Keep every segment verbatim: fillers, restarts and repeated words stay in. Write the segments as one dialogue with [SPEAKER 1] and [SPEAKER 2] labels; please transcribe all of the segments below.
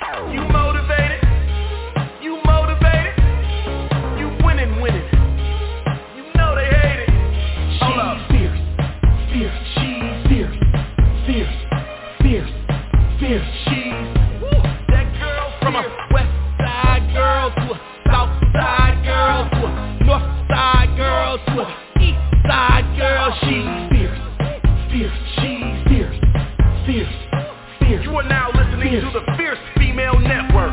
[SPEAKER 1] You motivated? You motivated? You winning, winning. You know they hate it. Hold up.
[SPEAKER 2] Fierce, fierce, she's fierce, fierce, fierce, fierce, she's.
[SPEAKER 1] Woo, that girl from a west side girl to a south side girl to a north side girl to a east side girl. She's
[SPEAKER 2] fierce, fierce, she's fierce, fierce, fierce.
[SPEAKER 1] You are now listening
[SPEAKER 2] fierce.
[SPEAKER 1] to the Fierce Female Network.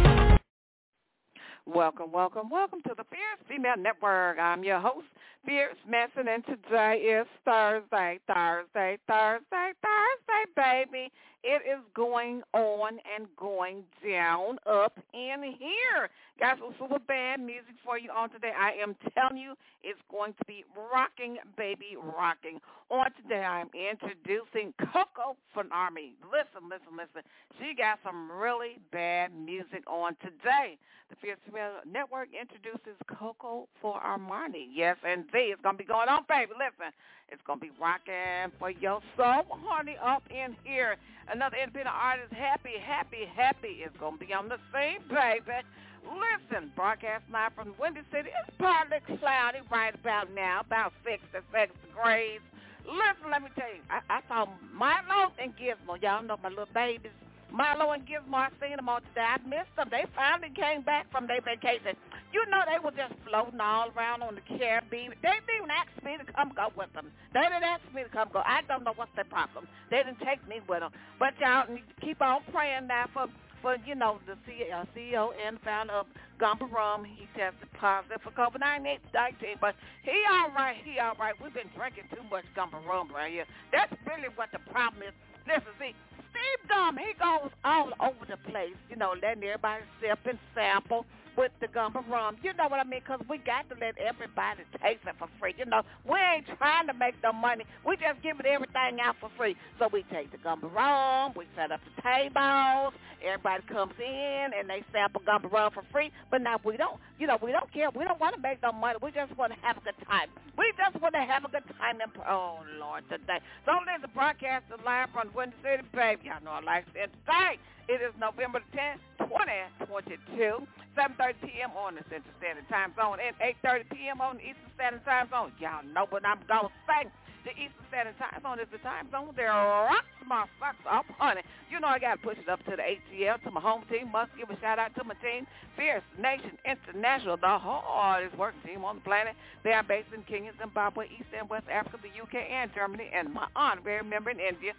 [SPEAKER 3] Welcome, welcome, welcome to the Fierce Female Network. I'm your host, Fierce Manson, and today is Thursday, Thursday, Thursday, Thursday, baby. It is going on and going down up in here. Got some super bad music for you on today. I am telling you, it's going to be rocking, baby, rocking. On today, I am introducing Coco Fonarmi. Listen, listen, listen. She got some really bad music on today. The Fierce Female Network introduces Coco Fonarmi. Yes, indeed. It's going to be going on, baby. Listen, it's going to be rocking for your soul, honey, up in here. Another independent artist, Happy, Happy, Happy, is going to be on the scene, baby. Listen, broadcast live from Windy City. It's partly cloudy right about now, about sixty-six degrees. Listen, let me tell you, I, I saw Milo and Gizmo. Y'all know my little babies. Milo and Gizmo, I seen them on today. I missed them. They finally came back from their vacation. You know, they were just floating all around on the Caribbean. They didn't even ask me to come go with them. They didn't ask me to come go. I don't know what's their problem. They didn't take me with them. But y'all need to keep on praying now for, for you know, the C E O and founder of Gumba Rum. He tested positive for COVID nineteen, but he all right. He all right. We've been drinking too much Gumba Rum right here. That's really what the problem is. Listen, see, Steve Gum, he goes all over the place, you know, letting everybody sip and sample with the Gumba Rum. You know what I mean? Because we got to let everybody taste it for free. You know, we ain't trying to make no money. We just giving everything out for free. So we take the Gumba Rum, we set up the tables, everybody comes in and they sample Gumba Rum for free. But now we don't, you know, we don't care. We don't want to make no money. We just want to have a good time. We just want to have a good time. And, oh, Lord, today. So there's a broadcast live from Windy City, baby. Y'all know I like to entertain. It is November tenth, twenty twenty-two, seven thirty p.m. on the Central Standard Time Zone and eight thirty p.m. on the Eastern Standard Time Zone. Y'all know what I'm going to say. The Eastern Standard Time Zone is the time zone. There rocks my socks up, honey. You know I got to push it up to the A T L, to my home team. Must give a shout-out to my team, Fierce Nation International, the hardest working team on the planet. They are based in Kenya, Zimbabwe, East and West Africa, the U K, and Germany, and my honorary member in India,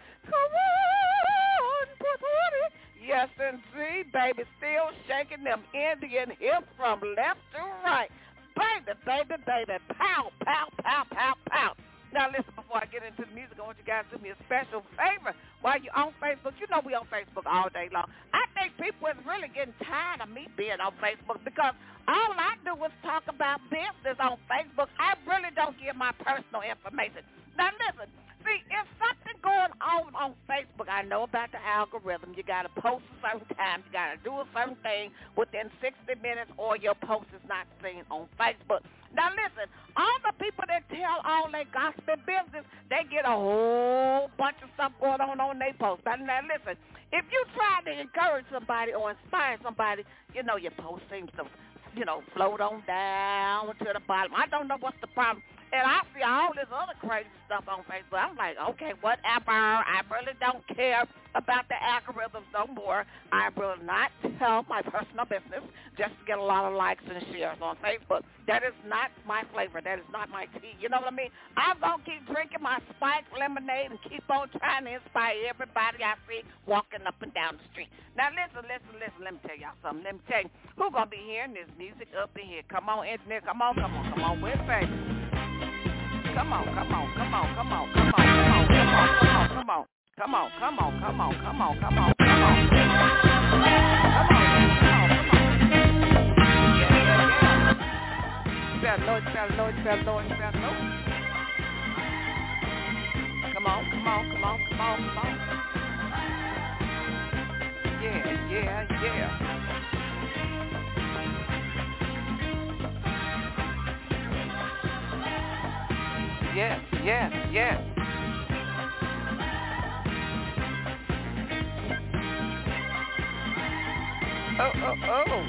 [SPEAKER 3] yes, indeed, baby, still shaking them Indian hips from left to right. Baby, baby, baby, pow, pow, pow, pow, pow. Now, listen, before I get into the music, I want you guys to do me a special favor. While you're on Facebook, you know we on Facebook all day long. I think people is really getting tired of me being on Facebook because all I do is talk about business on Facebook. I really don't give my personal information. Now, listen. See, if something going on on Facebook, I know about the algorithm. You got to post a certain time. You got to do a certain thing within sixty minutes or your post is not seen on Facebook. Now, listen, all the people that tell all their gospel business, they get a whole bunch of stuff going on on their post. Now, now, listen, if you try to encourage somebody or inspire somebody, you know, your post seems to, you know, float on down to the bottom. I don't know what's the problem. And I see all this other crazy stuff on Facebook. I'm like, okay, whatever. I really don't care about the algorithms no more. I will not tell my personal business just to get a lot of likes and shares on Facebook. That is not my flavor. That is not my tea. You know what I mean? I'm going to keep drinking my spiked lemonade and keep on trying to inspire everybody I see walking up and down the street. Now, listen, listen, listen. Let me tell y'all something. Let me tell you who's going to be hearing this music up in here. Come on, engineer. Come on, come on, come on. Where's baby? Come on, come on, come on, come on, come on, come on, come on, come on, come on, come on, come on, come on, come on, come on, come on, come on, come on. You better know it, you better know it, you better know it, you better know it. Come on, come on, come on, come on, come on. Yeah, yeah, yeah. Yes, yes, yes. Oh, oh, oh.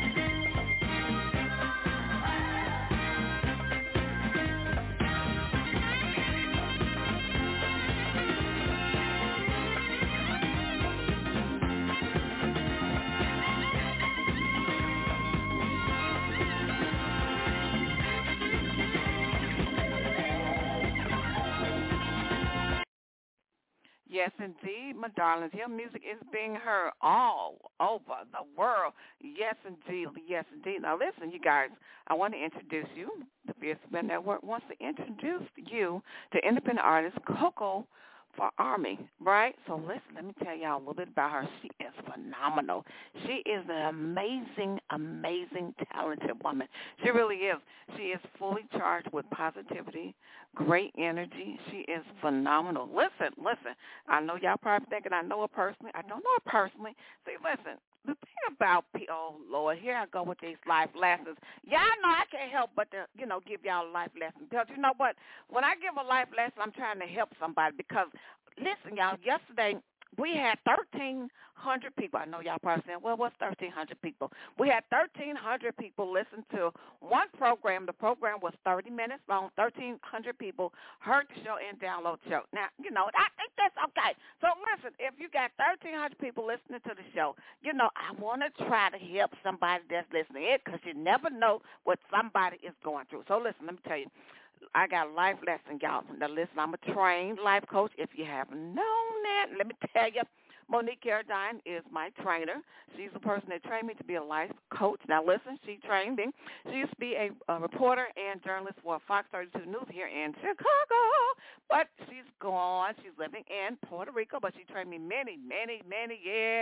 [SPEAKER 3] Yes, indeed, my darlings. Your music is being heard all over the world. Yes, indeed. Yes, indeed. Now, listen, you guys, I want to introduce you. The Fierce Female Network wants to introduce you to independent artist Coco for Army, right? So listen, let me tell y'all a little bit about her. She is phenomenal. She is an amazing, amazing, talented woman. She really is. She is fully charged with positivity, great energy. She is phenomenal. Listen, listen. I know y'all probably thinking I know her personally. I don't know her personally. See, listen. The thing about, oh, Lord, here I go with these life lessons. Y'all know I can't help but to, you know, give y'all a life lesson. Because you know what? When I give a life lesson, I'm trying to help somebody because, listen, y'all, yesterday we had thirteen hundred people. I know y'all probably saying, well, what's thirteen hundred people? We had thirteen hundred people listen to one program. The program was thirty minutes long. thirteen hundred people heard the show and download the show. Now, you know, I think that's okay. So, listen, if you got thirteen hundred people listening to the show, you know, I want to try to help somebody that's listening in because you never know what somebody is going through. So, listen, let me tell you. I got a life lesson, y'all. Now, listen, I'm a trained life coach. If you haven't known that, let me tell you, Monique Carradine is my trainer. She's the person that trained me to be a life coach. Now, listen, she trained me. She used to be a, a reporter and journalist for Fox thirty-two News here in Chicago, but she's gone. She's living in Puerto Rico, but she trained me many, many, many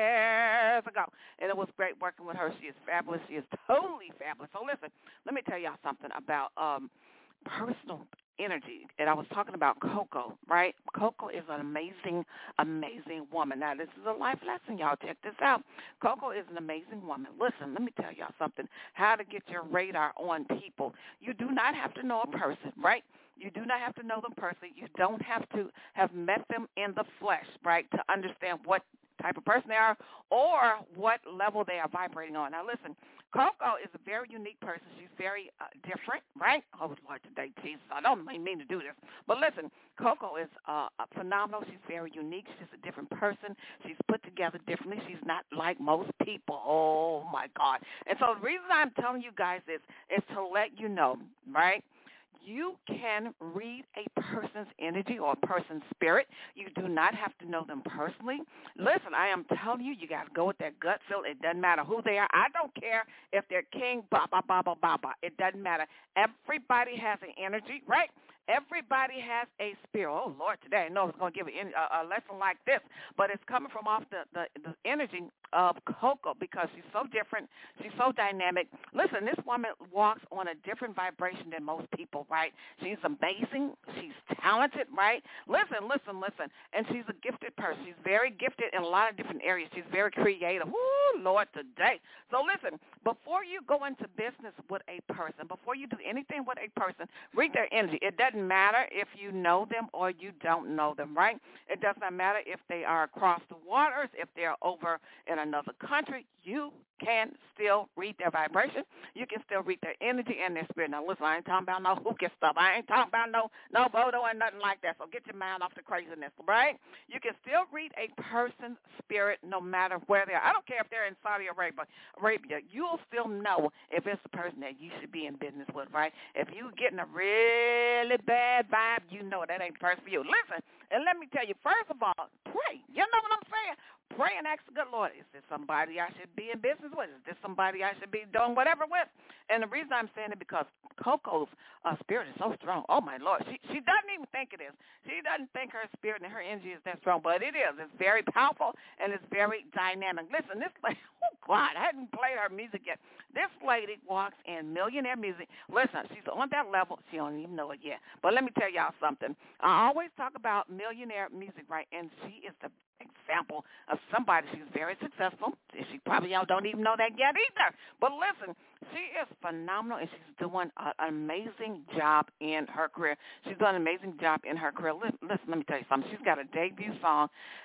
[SPEAKER 3] years ago, and it was great working with her. She is fabulous. She is totally fabulous. So, listen, let me tell y'all something about um, – personal energy, and I was talking about Coco, right? Coco is an amazing, amazing woman. Now, this is a life lesson, y'all. Check this out. Coco is an amazing woman. Listen, let me tell y'all something, how to get your radar on people. You do not have to know a person, right? You do not have to know them personally. You don't have to have met them in the flesh, right, to understand what type of person they are or what level they are vibrating on. Now, listen, Coco is a very unique person. She's very uh, different, right? Oh, Lord, today, Jesus, I don't mean to do this. But listen, Coco is uh, phenomenal. She's very unique. She's a different person. She's put together differently. She's not like most people. Oh, my God. And so the reason I'm telling you guys this is to let you know, right? You can read a person's energy or a person's spirit. You do not have to know them personally. Listen, I am telling you, you got to go with that gut feel. It doesn't matter who they are. I don't care if they're king, baba, baba, baba. It doesn't matter. Everybody has an energy, right? Everybody has a spirit. Oh, Lord, today I know it's going to give a, a lesson like this, but it's coming from off the, the, the energy of Coco because she's so different. She's so dynamic. Listen, this woman walks on a different vibration than most people, right? She's amazing. She's talented, right? Listen, listen, listen. And she's a gifted person. She's very gifted in a lot of different areas. She's very creative. Woo, Lord, today. So listen, before you go into business with a person, before you do anything with a person, read their energy. It doesn't matter if you know them or you don't know them, right? It does not matter if they are across the waters, if they're over in another country. You can still read their vibration. You can still read their energy and their spirit. Now, listen, I ain't talking about no hooky stuff. I ain't talking about no no voodoo and nothing like that. So get your mind off the craziness, right? You can still read a person's spirit no matter where they are. I don't care if they're in Saudi Arabia. Arabia. You'll still know if it's the person that you should be in business with, right? If you're getting a really bad vibe, you know that ain't the person for you. Listen, and let me tell you, first of all, pray. You know what I'm saying? Pray and ask the good Lord, is this somebody I should be in business with? Is this somebody I should be doing whatever with? And the reason I'm saying it because Coco's uh, spirit is so strong. Oh, my Lord. She she doesn't even think it is. She doesn't think her spirit and her energy is that strong, but it is. It's very powerful, and it's very dynamic. Listen, this lady, oh, God, I hadn't played her music yet. This lady walks in millionaire music. Listen, she's on that level. She don't even know it yet. But let me tell y'all something. I always talk about millionaire music, right, and she is the example of somebody. She's very successful. She probably don't even know that yet either. But listen, she is phenomenal, and she's doing an amazing job in her career. She's doing an amazing job in her career. Listen, let me tell you something. She's got a debut song,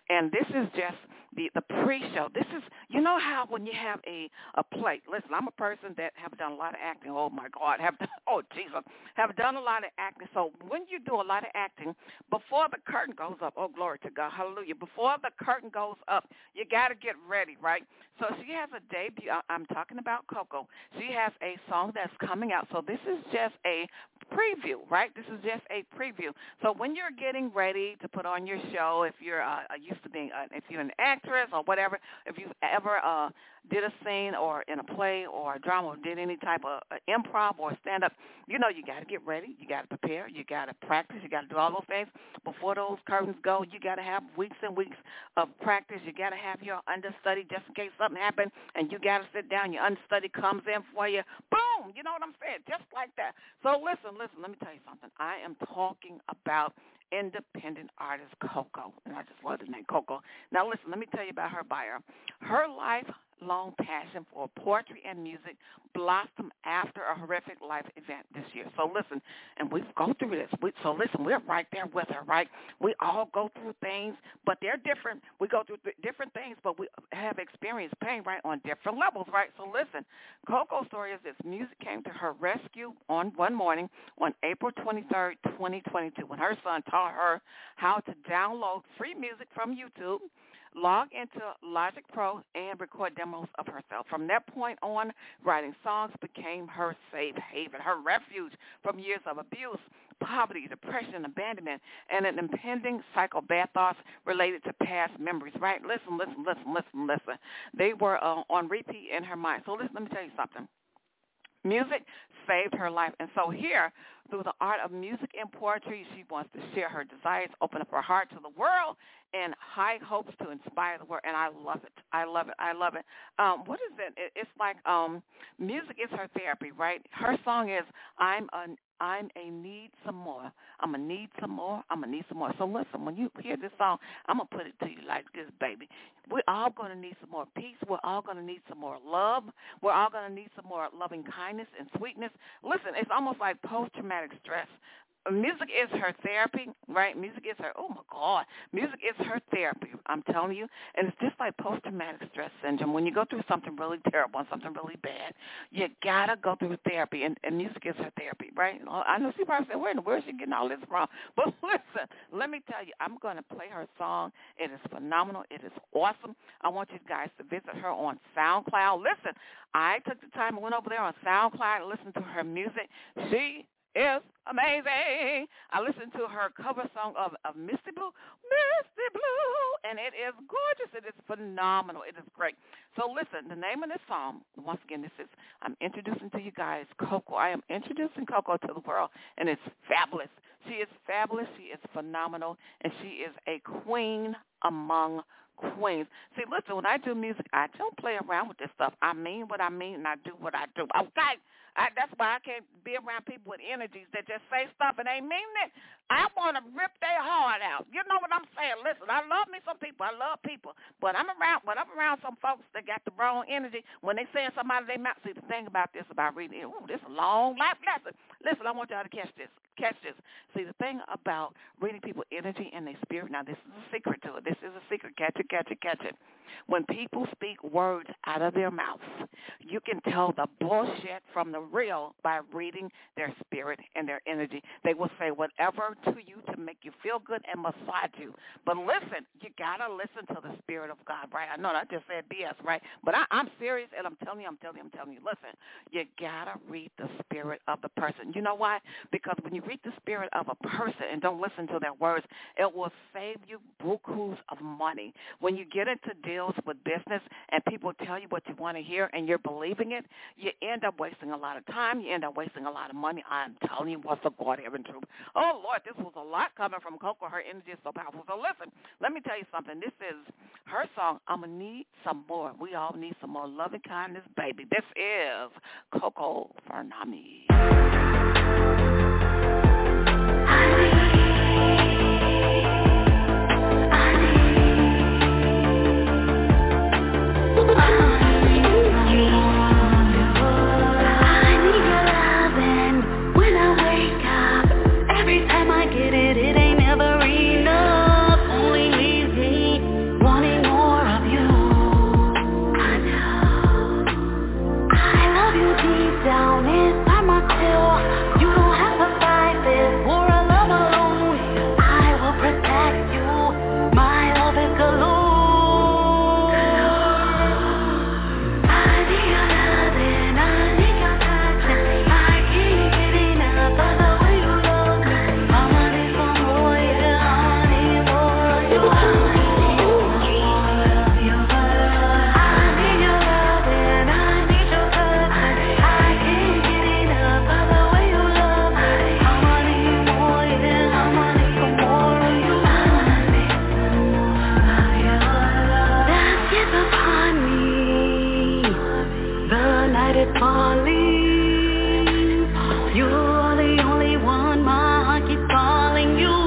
[SPEAKER 3] And this is just the, the pre-show. This is, you know how when you have a, a play, listen, I'm a person that have done a lot of acting. Oh, my God. Have done, oh, Jesus. Have done a lot of acting. So when you do a lot of acting, before the curtain goes up, oh, glory to God, hallelujah, before the curtain goes up, you got to get ready, right? So she has a debut. I'm talking about Coco. She has a song that's coming out. So this is just a preview, right? This is just a preview. So when you're getting ready to put on your show, if you're uh, used to being, uh, if you're an actress or whatever, if you've ever uh, did a scene or in a play or a drama or did any type of uh, improv or stand-up, you know you got to get ready. You got to prepare. You got to practice. You got to do all those things. Before those curtains go, you got to have weeks and weeks of practice. You got to have your understudy just in case something happens, and you got to sit down. Your understudy comes in for you. Boom! You know what I'm saying? Just like that. So listen, listen, let me tell you something. I am talking about independent artist Coco, and I just love the name Coco. Now listen, let me tell you about her bio. Her lifelong passion for poetry and music blossomed after a horrific life event this year. So listen, and we've gone through this. We, so listen, we're right there with her, right? We all go through things, but they're different. We go through th- different things, but we have experienced pain, right, on different levels, right? So listen, Coco's story is this. Music came to her rescue on one morning on April twenty-third, twenty twenty-two, when her son taught her how to download free music from YouTube, log into Logic Pro, and record demos of herself. From that point on, writing songs became her safe haven, her refuge from years of abuse, poverty, depression, abandonment, and an impending cycle of bad thoughts related to past memories, right? Listen, listen, listen, listen, listen. They were uh, on repeat in her mind. So listen, let me tell you something. Music saved her life. And so here, through the art of music and poetry, she wants to share her desires, open up her heart to the world, and high hopes to inspire the world. And I love it. I love it. I love it. Um, what is it? it? It's like um, music is her therapy, right? Her song is, I'm a, I'm a need some more. I'm a need some more. I'm a need some more. So listen, when you hear this song, I'm going to put it to you like this, baby. We're all going to need some more peace. We're all going to need some more love. We're all going to need some more loving kindness and sweetness. Listen, it's almost like post-traumatic stress. Music is her therapy, right? Music is her, oh, my God. Music is her therapy, I'm telling you. And it's just like post-traumatic stress syndrome. When you go through something really terrible and something really bad, you got to go through therapy, and, and music is her therapy, right? I know she probably said, where in the world is she getting all this from? But listen, let me tell you, I'm going to play her song. It is phenomenal. It is awesome. I want you guys to visit her on SoundCloud. Listen, I took the time and went over there on SoundCloud and listened to her music. She is amazing. I listened to her cover song of, of Misty Blue, Misty Blue, and it is gorgeous. It is phenomenal. It is great. So listen, the name of this song, once again, this is, I'm introducing to you guys Coco. I am introducing Coco to the world, and it's fabulous. She is fabulous. She is phenomenal, and she is a queen among queens. See, listen, when I do music, I don't play around with this stuff. I mean what I mean, and I do what I do. Okay? I, that's why I can't be around people with energies that just say stuff and ain't mean it. I want to rip their heart out. You know what I'm saying? Listen, I love me some people. I love people. But I'm around, when I'm around some folks that got the wrong energy, when they saying something out of their mouth, see, the thing about this, about reading, ooh, this is a long life lesson. Listen, I want y'all to catch this. Catch this. See, the thing about reading people's energy and their spirit, now this is a secret to it. This is a secret. Catch it, catch it, catch it. When people speak words out of their mouth, you can tell the bullshit from the real by reading their spirit and their energy. They will say whatever to you to make you feel good and massage you. But listen, you got to listen to the spirit of God, right? I know I just said B S, right? But I, I'm serious, and I'm telling you, I'm telling you, I'm telling you, listen, you got to read the spirit of the person. You know why? Because when you read the spirit of a person and don't listen to their words, it will save you bukus of money. When you get into deals with business and people tell you what you want to hear and you're believing it, you end up wasting a lot of time. You end up wasting a lot of money. I'm telling you what's the God heaven truth. Oh, Lord, this was a lot coming from Coco. Her energy is so powerful. So listen, let me tell you something. This is her song, I'm going to need some more. We all need some more loving kindness, baby. This is Coco Fernami.
[SPEAKER 4] Every time I get it, it ain't never enough. Only leaves me started falling. You are the only one, my heart keeps calling you.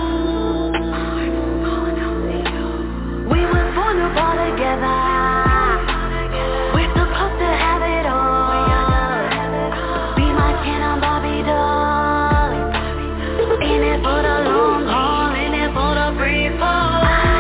[SPEAKER 4] We were born to fall together. We're supposed to have it all. Be my Ken and Barbie doll. In it for the long haul, in it for the free fall.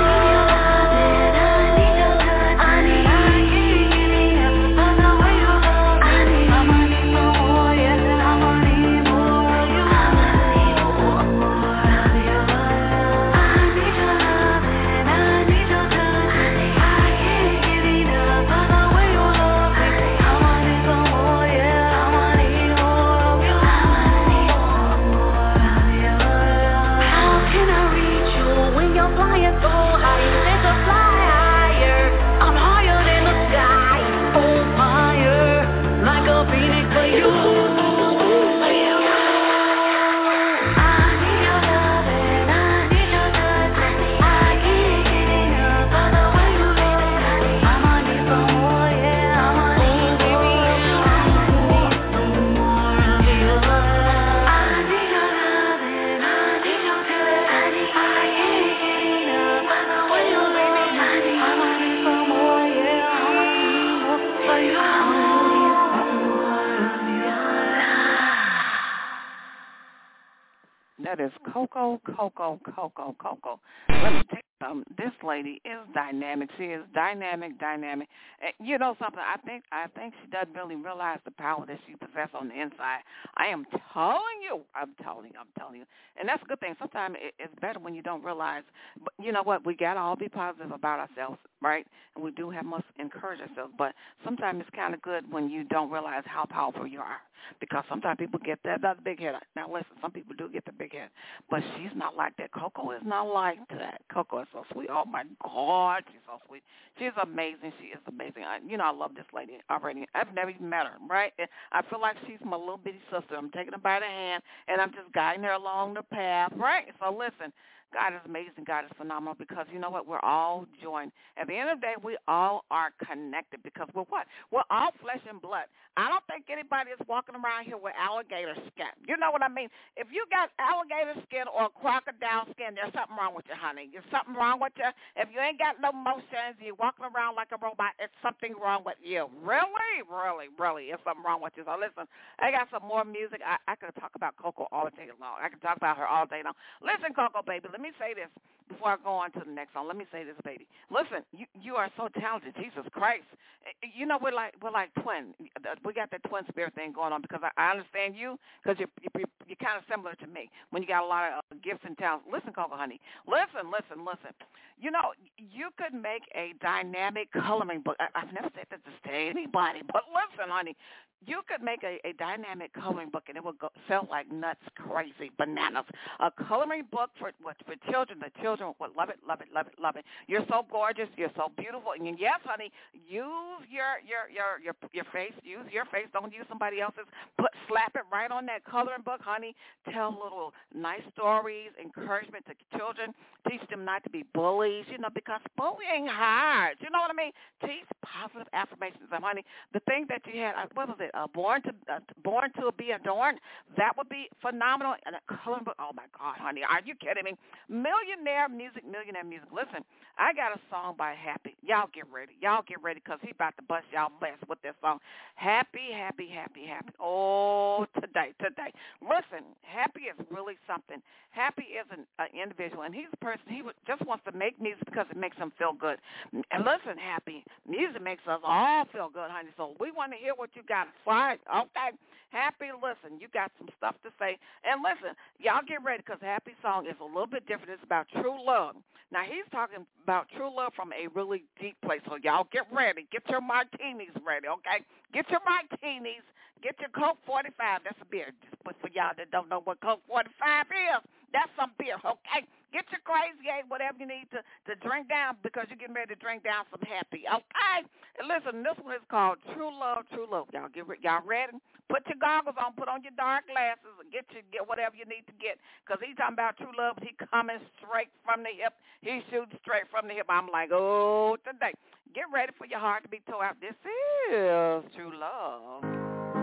[SPEAKER 3] That is Coco, Coco, Coco, Coco. Let me tell you something. This lady is dynamic. She is dynamic, dynamic. And you know something? I think I think she doesn't really realize the power that she possesses on the inside. I am telling you. I'm telling you. I'm telling you. And that's a good thing. Sometimes it, it's better when you don't realize. But you know what? We got to all be positive about ourselves, right? And we do have must encourage ourselves. But sometimes it's kind of good when you don't realize how powerful you are. Because sometimes people get that, that big head. Now, listen, some people do get the big head. But she's not like that. Coco is not like that. Coco is so sweet. Oh, my God, she's so sweet. She's amazing. She is amazing. I, you know, I love this lady already. I've never even met her, right? I feel like she's my little bitty sister. I'm taking her by the hand, and I'm just guiding her along the path, right? So, listen. God is amazing. God is phenomenal because you know what? We're all joined. At the end of the day, we all are connected because we're what? We're all flesh and blood. I don't think anybody is walking around here with alligator skin. You know what I mean? If you got alligator skin or crocodile skin, there's something wrong with you, honey. There's something wrong with you. If you ain't got no emotions, you're walking around like a robot, it's something wrong with you. Really, really, really, it's something wrong with you. So listen, I got some more music. I, I could talk about Coco all day long. I could talk about her all day long. Listen, Coco, baby, let me say this before I go on to the next song. Let me say this, baby. Listen, you you are so talented. Jesus Christ. You know, we're like we're like twin. We got that twin spirit thing going on because I, I understand you because you're, you're, you're kind of similar to me when you got a lot of uh, gifts and talents. Listen, Coco, honey. Listen, listen, listen. You know, you could make a dynamic coloring book. I, I've never said this to anybody, but listen, honey. You could make a, a dynamic coloring book, and it would go, sell like nuts, crazy, bananas. A coloring book for what for children. The children would love it, love it, love it, love it. You're so gorgeous. You're so beautiful. And yes, honey, use your your your your your face. Use your face. Don't use somebody else's. Put slap it right on that coloring book, honey. Tell little nice stories, encouragement to children. Teach them not to be bullies. You know, because bullying hard. You know what I mean? Teach positive affirmations. And honey, the thing that you had, what was it? Uh, born to uh, born to be adorned. That would be phenomenal. And a coloring book. Oh my God, honey, are you kidding me? Millionaire music, millionaire music. Listen, I got a song by Happy. Y'all get ready. Y'all get ready because he about to bust y'all mess with this song. Happy, happy, happy, happy. Oh, today, today. Listen, Happy is really something. Happy is an uh, individual, and he's a person. He would, just wants to make music because it makes him feel good. And listen, Happy, music makes us all feel good, honey. So we want to hear what you got. Right, okay. Happy, listen, you got some stuff to say. And listen, y'all get ready because Happy's song is a little bit different. It's about true love. Now, he's talking about true love from a really deep place. So y'all get ready. Get your martinis ready, okay? Get your martinis. Get your Coke forty-five. That's a beer. Just for y'all that don't know what Coke forty-five is, that's some beer, okay? Get your Crazy Eight, whatever you need to, to drink down because you're getting ready to drink down some Happy, okay? And listen, this one is called True Love, True Love. Y'all get re- y'all ready? Put your goggles on, put on your dark glasses, and get your, get whatever you need to get because he's talking about true love. He coming straight from the hip. He shoots straight from the hip. I'm like, oh, today. Get ready for your heart to be tore out. This is True Love.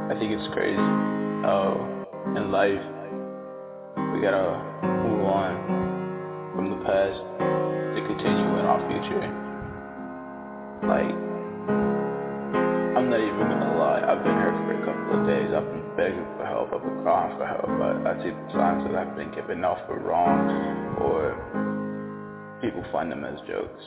[SPEAKER 5] I think it's crazy how in life we gotta move on from the past to continue in our future. Like, I'm not even gonna lie, I've been hurt for a couple of days. I've been begging for help, I've been crying for help. I, I see the signs that I've been given off for wrong, or people find them as jokes.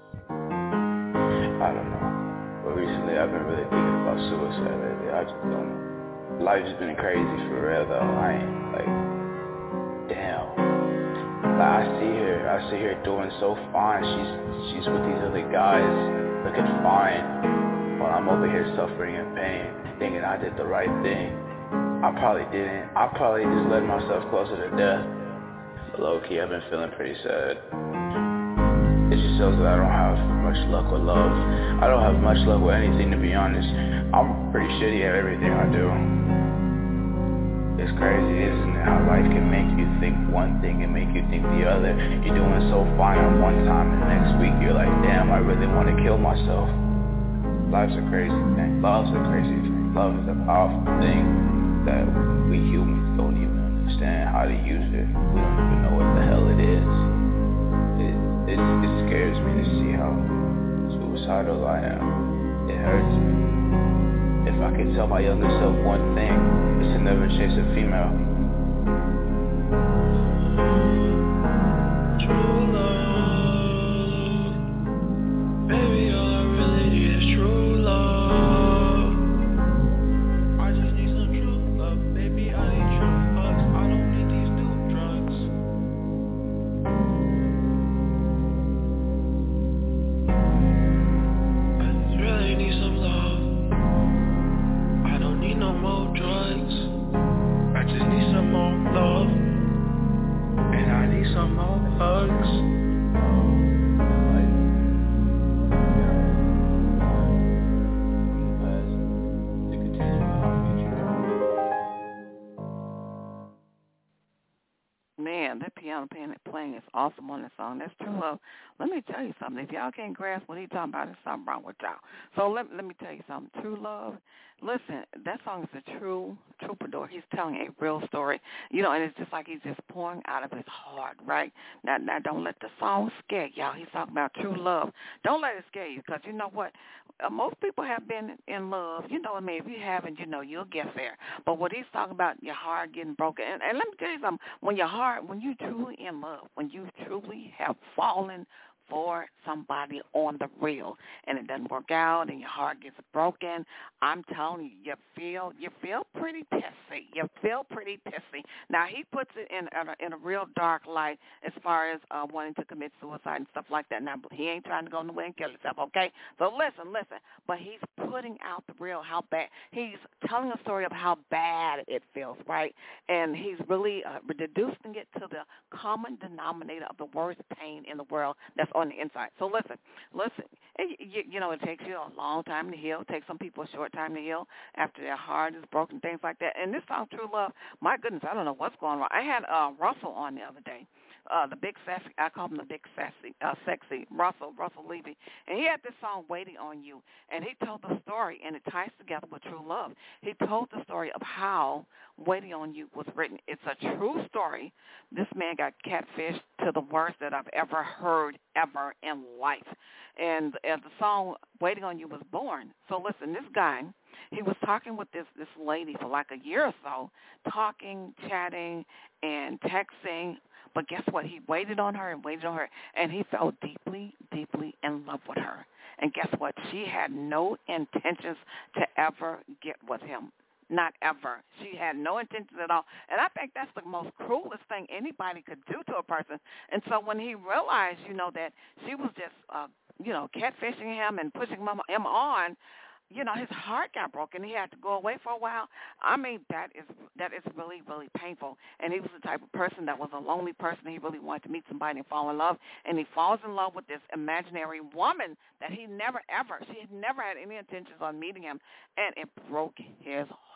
[SPEAKER 5] I don't know. But recently I've been really thinking about suicide lately. I just don't. Life's been crazy for real though. I ain't like, damn. Like I see her, I see her doing so fine. She's she's with these other guys looking fine, while I'm over here suffering in pain, thinking I did the right thing. I probably didn't. I probably just led myself closer to death. But low key, I've been feeling pretty sad. It just shows that I don't have much luck with love. I don't have much luck with anything, to be honest. I'm pretty shitty at everything I do. It's crazy, isn't it? How life can make you think one thing and make you think the other. You're doing so fine at one time, and the next week you're like, damn, I really want to kill myself. Life's a crazy thing. Love's a crazy thing. Love is a powerful thing that we humans don't even understand how to use it. We don't even know what the hell it is. It, it, it scares me to see how suicidal I am. It hurts me. If I could tell my younger self one thing, it's to never chase a female.
[SPEAKER 2] True love, baby, all I really need is true love. I just need some true love, baby, I need true hugs. I don't need these new drugs. I just really need some love. I don't need no more drugs. I just need some more love. And I need some more hugs.
[SPEAKER 3] Man, that piano playing is awesome on the song. That's true love. Let me tell you something. If y'all can't grasp what he's talking about, there's something wrong with y'all. So let, let me tell you something. True love. Listen, that song is a true troubadour. He's telling a real story. You know, and it's just like he's just pouring out of his heart, right? Now, now don't let the song scare y'all. He's talking about true love. Don't let it scare you, because you know what? Uh, most people have been in love. You know what I mean? If you haven't, you know, you'll get there. But what he's talking about, your heart getting broken. And, and let me tell you something. When your heart, when you truly in love, when you truly have fallen for somebody on the real, and it doesn't work out, and your heart gets broken, I'm telling you, you feel you feel pretty pissy. You feel pretty pissy. Now, he puts it in in a, in a real dark light as far as uh, wanting to commit suicide and stuff like that. Now, he ain't trying to go nowhere and kill himself, okay? So listen, listen. But he's putting out the real, how bad. He's telling a story of how bad it feels, right? And he's really uh, reducing it to the common denominator of the worst pain in the world that's on the inside. So listen, listen, you, you know, it takes you a long time to heal. It takes some people a short time to heal after their heart is broken, things like that. And this song, True Love, my goodness, I don't know what's going on. I had uh, Russell on the other day. Uh, the big sexy, I call him the big sexy, uh, sexy Russell, Russell Levy, and he had this song "Waiting on You," and he told the story, and it ties together with true love. He told the story of how "Waiting on You" was written. It's a true story. This man got catfished to the worst that I've ever heard ever in life, and uh, the song "Waiting on You" was born. So listen, this guy, he was talking with this this lady for like a year or so, talking, chatting, and texting. But guess what? He waited on her and waited on her, and he fell deeply, deeply in love with her. And guess what? She had no intentions to ever get with him. Not ever. She had no intentions at all. And I think that's the most cruelest thing anybody could do to a person. And so when he realized, you know, that she was just, uh, you know, catfishing him and pushing him him on, you know, his heart got broken. He had to go away for a while. I mean, that is that is really, really painful. And he was the type of person that was a lonely person. He really wanted to meet somebody and fall in love. And he falls in love with this imaginary woman that he never, ever, she had never had any intentions on meeting him. And it broke his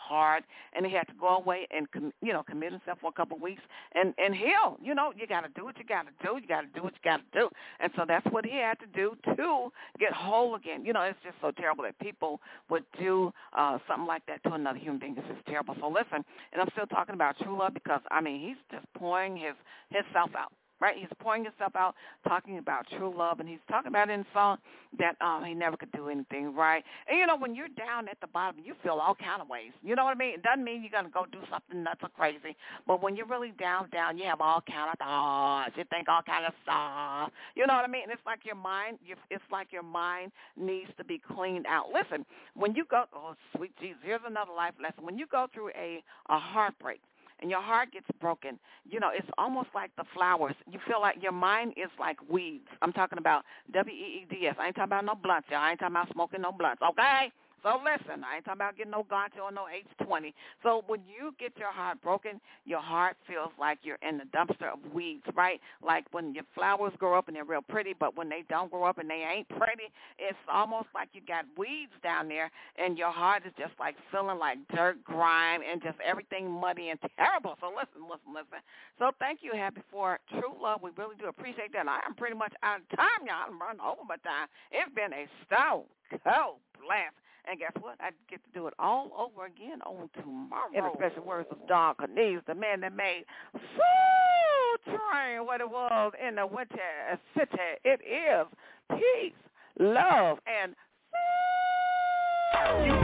[SPEAKER 3] hard, and he had to go away and, com- you know, commit himself for a couple of weeks and, and heal. You know, you got to do what you got to do. You got to do what you got to do. And so that's what he had to do to get whole again. You know, it's just so terrible that people would do uh, something like that to another human being. It's just terrible. So listen, and I'm still talking about true love because, I mean, he's just pouring his, his self out. Right, he's pouring himself out, talking about true love, and he's talking about in the song that um, he never could do anything right. And, you know, when you're down at the bottom, you feel all kind of ways. You know what I mean? It doesn't mean you're going to go do something nuts or crazy, but when you're really down, down, you have all kind of thoughts. You think all kind of stuff. You know what I mean? And it's like your mind, you, it's like your mind needs to be cleaned out. Listen, when you go, oh, sweet Jesus, here's another life lesson. When you go through a, a heartbreak, and your heart gets broken, you know, it's almost like the flowers. You feel like your mind is like weeds. I'm talking about W E E D S. I ain't talking about no blunts, y'all. I ain't talking about smoking no blunts, okay? So listen, I ain't talking about getting no Gancho or no H twenty. So when you get your heart broken, your heart feels like you're in the dumpster of weeds, right? Like when your flowers grow up and they're real pretty, but when they don't grow up and they ain't pretty, it's almost like you got weeds down there, and your heart is just like feeling like dirt, grime, and just everything muddy and terrible. So listen, listen, listen. So thank you, Happy, for true love. We really do appreciate that. And I am pretty much out of time, y'all. I'm running over my time. It's been a stone cold blast. And guess what? I get to do it all over again on tomorrow. In the special words of Don Cornelius, the man that made Soul Train what it was in the winter city. It is peace, love, and you